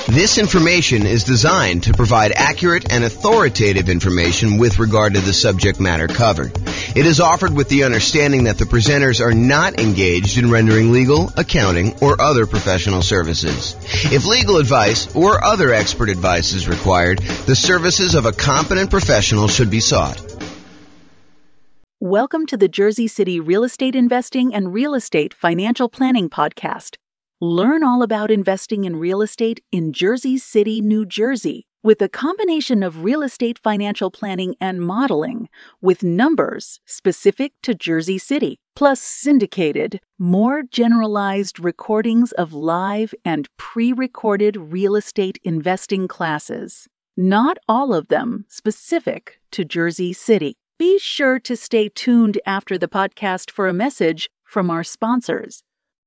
This information is designed to provide accurate and authoritative information with regard to the subject matter covered. It is offered with the understanding that the presenters are not engaged in rendering legal, accounting, or other professional services. If legal advice or other expert advice is required, the services of a competent professional should be sought. Welcome to the Jersey City Real Estate Investing and Real Estate Financial Planning Podcast. Learn all about investing in real estate in Jersey City, New Jersey, with a combination of real estate financial planning and modeling, with numbers specific to Jersey City, plus syndicated, more generalized recordings of live and pre-recorded real estate investing classes. Not all of them specific to Jersey City. Be sure to stay tuned after the podcast for a message from our sponsors.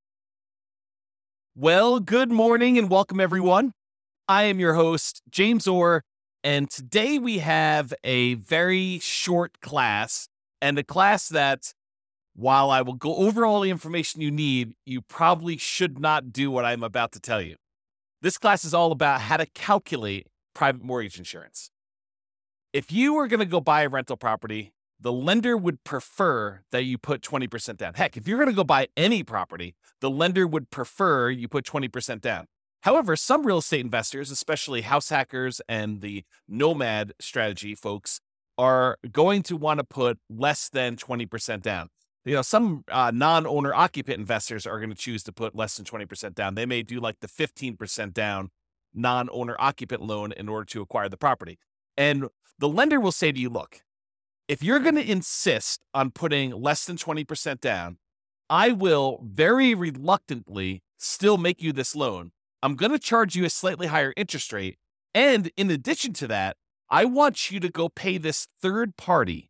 Well, good morning and welcome everyone. I am your host, James Orr, and today we have a very short class, and a class that, while I will go over all the information you need, you probably should not do what I'm about to tell you. This class is all about how to calculate private mortgage insurance. If you were going to go buy a rental property, the lender would prefer that you put 20% down. Heck, if you're going to go buy any property, the lender would prefer you put 20% down. However, some real estate investors, especially house hackers and the nomad strategy folks, are going to want to put less than 20% down. You know, some non-owner occupant investors are going to choose to put less than 20% down. They may do like the 15% down non-owner occupant loan in order to acquire the property. And the lender will say to you, look, if you're going to insist on putting less than 20% down, I will very reluctantly still make you this loan. I'm going to charge you a slightly higher interest rate. And in addition to that, I want you to go pay this third party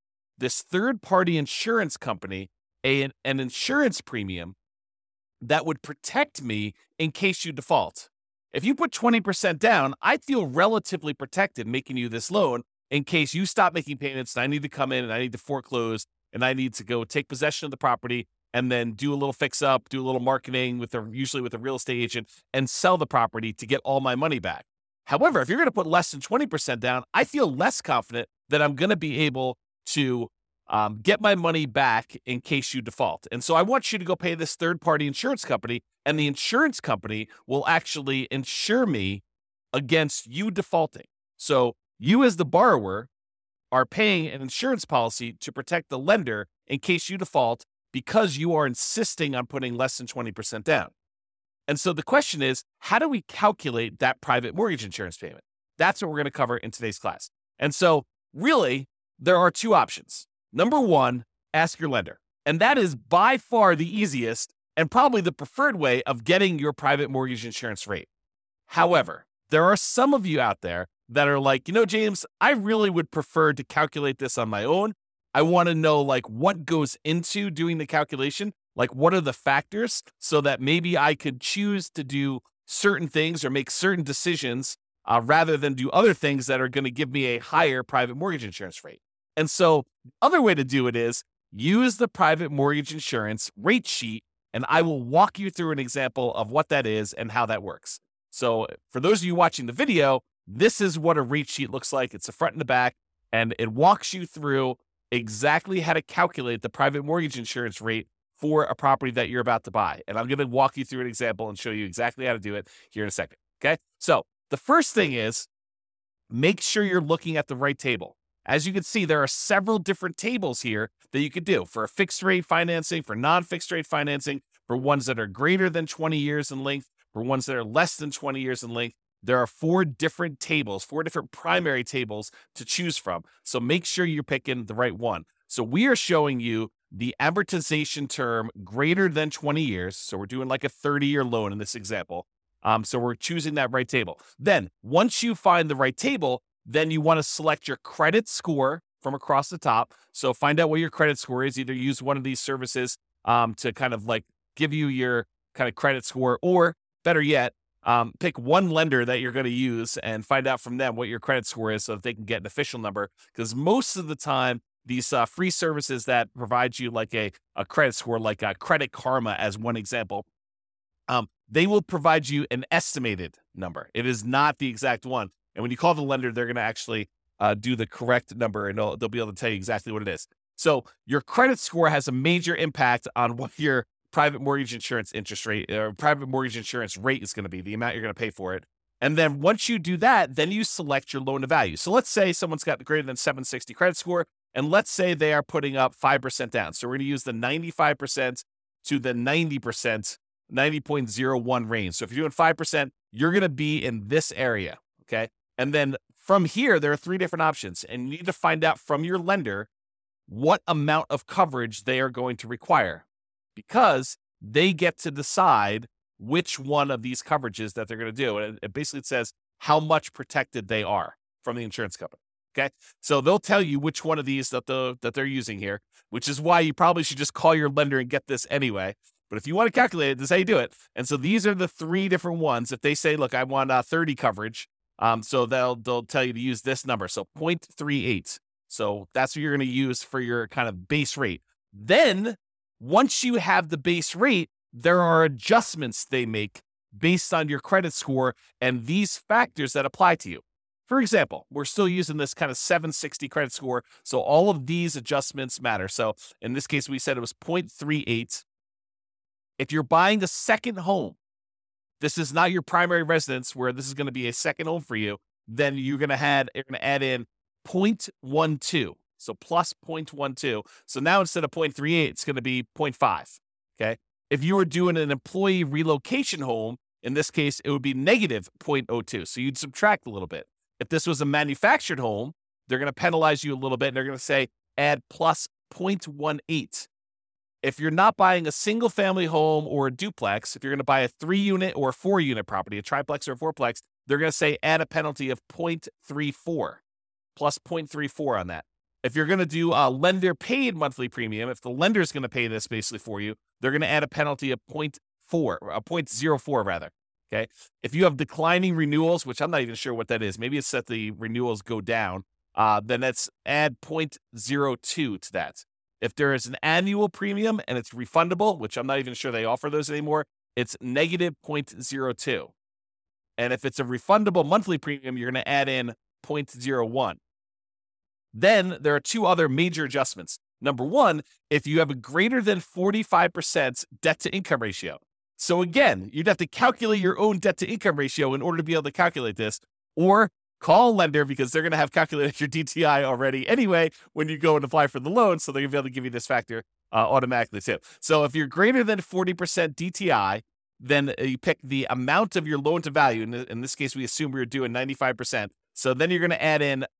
insurance company, an insurance premium that would protect me in case you default. If you put 20% down, I feel relatively protected making you this loan in case you stop making payments and I need to come in and I need to foreclose and I need to go take possession of the property and then do a little fix up, do a little marketing usually with a real estate agent, and sell the property to get all my money back. However, if you're going to put less than 20% down, I feel less confident that I'm going to be able to get my money back in case you default. And so I want you to go pay this third-party insurance company, and the insurance company will actually insure me against you defaulting. So you as the borrower are paying an insurance policy to protect the lender in case you default because you are insisting on putting less than 20% down. And so the question is, how do we calculate that private mortgage insurance payment? That's what we're going to cover in today's class. And so really, there are two options. Number one, ask your lender. And that is by far the easiest and probably the preferred way of getting your private mortgage insurance rate. However, there are some of you out there that are like, you know, James, I really would prefer to calculate this on my own. I want to know like what goes into doing the calculation, like what are the factors so that maybe I could choose to do certain things or make certain decisions rather than do other things that are going to give me a higher private mortgage insurance rate. And so the other way to do it is use the private mortgage insurance rate sheet, and I will walk you through an example of what that is and how that works. So for those of you watching the video, this is what a rate sheet looks like. It's the front and the back, and it walks you through exactly how to calculate the private mortgage insurance rate for a property that you're about to buy. And I'm going to walk you through an example and show you exactly how to do it here in a second. Okay. So the first thing is make sure you're looking at the right table. As you can see, there are several different tables here that you could do for a fixed rate financing, for non-fixed rate financing, for ones that are greater than 20 years in length, for ones that are less than 20 years in length. There are four different primary tables to choose from. So make sure you're picking the right one. So we are showing you the amortization term greater than 20 years. So we're doing like a 30-year loan in this example. So we're choosing that right table. Then once you find the right table, then you want to select your credit score from across the top. So find out what your credit score is. Either use one of these services to kind of like give you your kind of credit score, or better yet, pick one lender that you're going to use and find out from them what your credit score is so that they can get an official number. Because most of the time, these free services that provide you like a credit score, like Credit Karma as one example, they will provide you an estimated number. It is not the exact one. And when you call the lender, they're going to actually do the correct number, and they'll be able to tell you exactly what it is. So your credit score has a major impact on what your private mortgage insurance interest rate or private mortgage insurance rate is going to be, the amount you're going to pay for it. And then once you do that, then you select your loan to value. So let's say someone's got greater than 760 credit score, and let's say they are putting up 5% down. So we're going to use the 95% to the 90%, 90.01 range. So if you're doing 5%, you're going to be in this area, okay? And then from here, there are 3 different options, and you need to find out from your lender what amount of coverage they are going to require, because they get to decide which one of these coverages that they're going to do. And it basically says how much protected they are from the insurance company. Okay. So they'll tell you which one of these that they're using here, which is why you probably should just call your lender and get this anyway. But if you want to calculate it, this is how you do it. And so these are the 3 different ones. If they say, look, I want 30 coverage, so they'll tell you to use this number. So 0.38. So that's what you're going to use for your kind of base rate. Then once you have the base rate, there are adjustments they make based on your credit score and these factors that apply to you. For example, we're still using this kind of 760 credit score, so all of these adjustments matter. So in this case, we said it was 0.38. If you're buying a second home, this is not your primary residence where this is going to be a second home for you, then you're going to add in 0.12. So plus 0.12. So now instead of 0.38, it's going to be 0.5. Okay. If you were doing an employee relocation home, in this case, it would be negative 0.02. So you'd subtract a little bit. If this was a manufactured home, they're going to penalize you a little bit, and they're going to say add plus 0.18. If you're not buying a single family home or a duplex, if you're going to buy a 3-unit or a 4-unit property, a triplex or a fourplex, they're going to say add a penalty of 0.34, plus 0.34 on that. If you're going to do a lender paid monthly premium, if the lender is going to pay this basically for you, they're going to add a penalty of 0.04 rather. Okay. If you have declining renewals, which I'm not even sure what that is, maybe it's that the renewals go down, then that's add 0.02 to that. If there is an annual premium and it's refundable, which I'm not even sure they offer those anymore, it's negative 0.02. And if it's a refundable monthly premium, you're going to add in 0.01. Then there are 2 other major adjustments. Number 1, if you have a greater than 45% debt to income ratio. So again, you'd have to calculate your own debt to income ratio in order to be able to calculate this, or call a lender because they're going to have calculated your DTI already anyway when you go and apply for the loan. So they're going to be able to give you this factor automatically too. So if you're greater than 40% DTI, then you pick the amount of your loan to value. In this case, we assume we were doing 95%. So then you're going to add in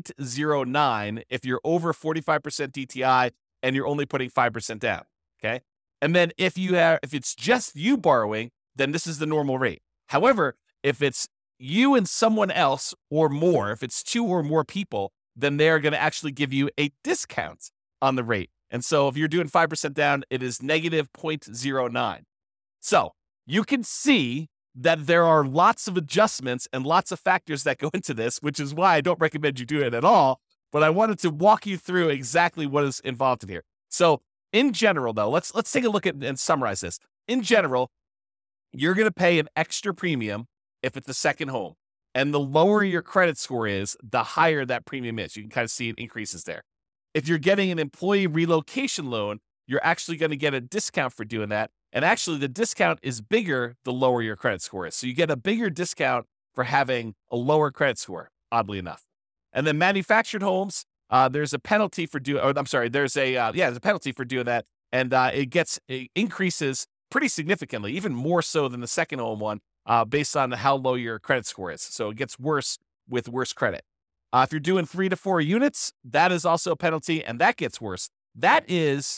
0.09 if you're over 45% DTI and you're only putting 5% down. Okay. And then if it's just you borrowing, then this is the normal rate. However, if it's you and someone else or more, if it's 2 or more people, then they're going to actually give you a discount on the rate. And so if you're doing 5% down, it is negative 0.09. So you can see that there are lots of adjustments and lots of factors that go into this, which is why I don't recommend you do it at all. But I wanted to walk you through exactly what is involved in here. So in general, though, let's take a look at and summarize this. In general, you're going to pay an extra premium if it's a second home. And the lower your credit score is, the higher that premium is. You can kind of see it increases there. If you're getting an employee relocation loan, you're actually going to get a discount for doing that. And actually, the discount is bigger the lower your credit score is. So you get a bigger discount for having a lower credit score, oddly enough. And then manufactured homes, there's a penalty for doing, there's a penalty for doing that. And it increases pretty significantly, even more so than the second home one, based on how low your credit score is. So it gets worse with worse credit. If you're doing 3 to 4 units, that is also a penalty, and that gets worse. That is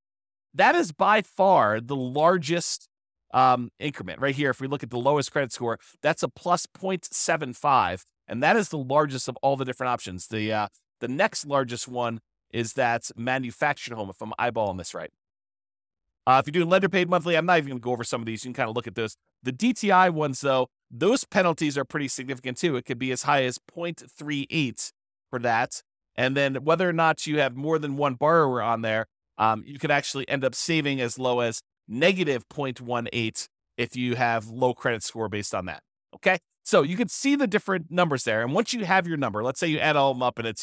by far the largest increment right here. If we look at the lowest credit score, that's a plus 0.75, and that is the largest of all the different options. The next largest one is that manufactured home, if I'm eyeballing this right. If you're doing lender paid monthly, I'm not even going to go over some of these. You can kind of look at those. The DTI ones, though, those penalties are pretty significant too. It could be as high as 0.38 for that. And then whether or not you have more than one borrower on there, you could actually end up saving as low as negative 0.18 if you have low credit score based on that. Okay. So you can see the different numbers there. And once you have your number, let's say you add all of them up and it's,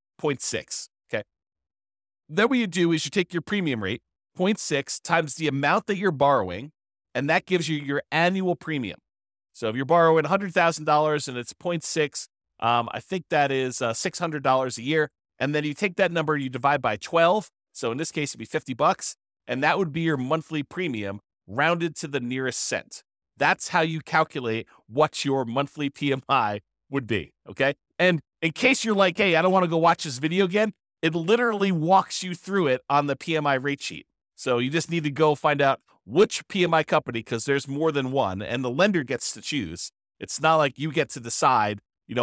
0.6. Okay. Then what you do is you take your premium rate, 0.6 times the amount that you're borrowing, and that gives you your annual premium. So if you're borrowing $100,000 and it's 0.6, I think that is $600 a year. And then you take that number, you divide by 12. So in this case, it'd be $50, and that would be your monthly premium rounded to the nearest cent. That's how you calculate what your monthly PMI would be, okay? And in case you're like, hey, I don't want to go watch this video again, it literally walks you through it on the PMI rate sheet. So you just need to go find out which PMI company, because there's more than one, and the lender gets to choose. It's not like you get to decide,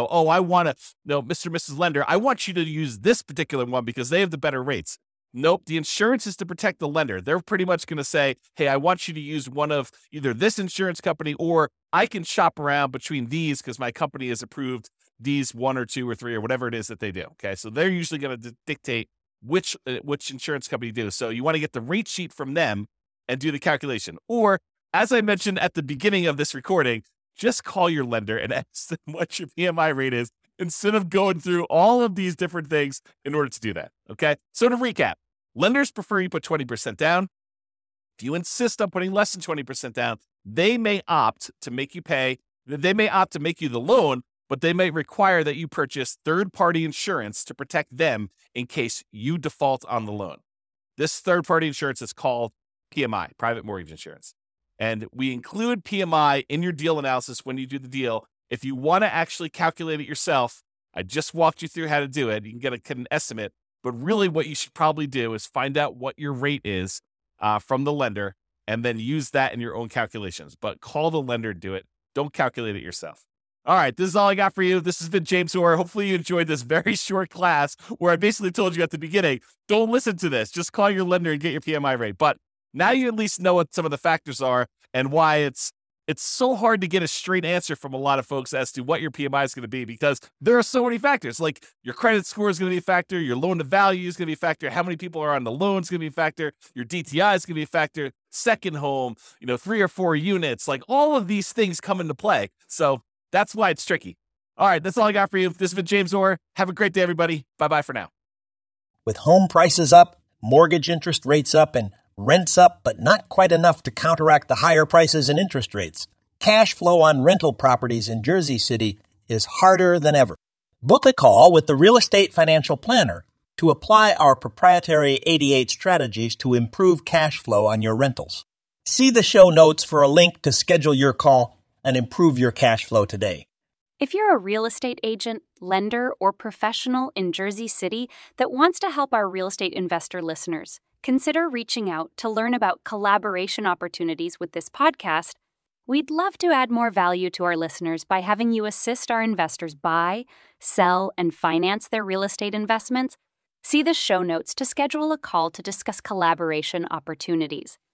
I want to, Mr. and Mrs. Lender, I want you to use this particular one because they have the better rates. Nope, the insurance is to protect the lender. They're pretty much going to say, hey, I want you to use one of either this insurance company, or I can shop around between these because my company has approved these 1 or 2 or 3 or whatever it is that they do. Okay, so they're usually going to dictate which insurance company you do. So you want to get the rate sheet from them and do the calculation. Or, as I mentioned at the beginning of this recording, just call your lender and ask them what your PMI rate is, instead of going through all of these different things in order to do that, okay? So to recap, lenders prefer you put 20% down. If you insist on putting less than 20% down, they may opt to make you pay. They may opt to make you the loan, but they may require that you purchase third-party insurance to protect them in case you default on the loan. This third-party insurance is called PMI, private mortgage insurance. And we include PMI in your deal analysis when you do the deal. If you want to actually calculate it yourself, I just walked you through how to do it. You can get an estimate, but really what you should probably do is find out what your rate is from the lender and then use that in your own calculations. But call the lender to do it. Don't calculate it yourself. All right, this is all I got for you. This has been James Orr. Hopefully you enjoyed this very short class where I basically told you at the beginning, don't listen to this. Just call your lender and get your PMI rate. But now you at least know what some of the factors are and why it's so hard to get a straight answer from a lot of folks as to what your PMI is going to be, because there are so many factors. Like your credit score is going to be a factor, your loan to value is going to be a factor, how many people are on the loan is going to be a factor, your DTI is going to be a factor, second home, 3 or 4 units, like all of these things come into play. So that's why it's tricky. All right, that's all I got for you. This has been James Orr. Have a great day, everybody. Bye-bye for now. With home prices up, mortgage interest rates up, and rents up, but not quite enough to counteract the higher prices and interest rates, cash flow on rental properties in Jersey City is harder than ever. Book a call with the Real Estate Financial Planner to apply our proprietary 88 strategies to improve cash flow on your rentals. See the show notes for a link to schedule your call and improve your cash flow today. If you're a real estate agent, lender, or professional in Jersey City that wants to help our real estate investor listeners, consider reaching out to learn about collaboration opportunities with this podcast. We'd love to add more value to our listeners by having you assist our investors buy, sell, and finance their real estate investments. See the show notes to schedule a call to discuss collaboration opportunities.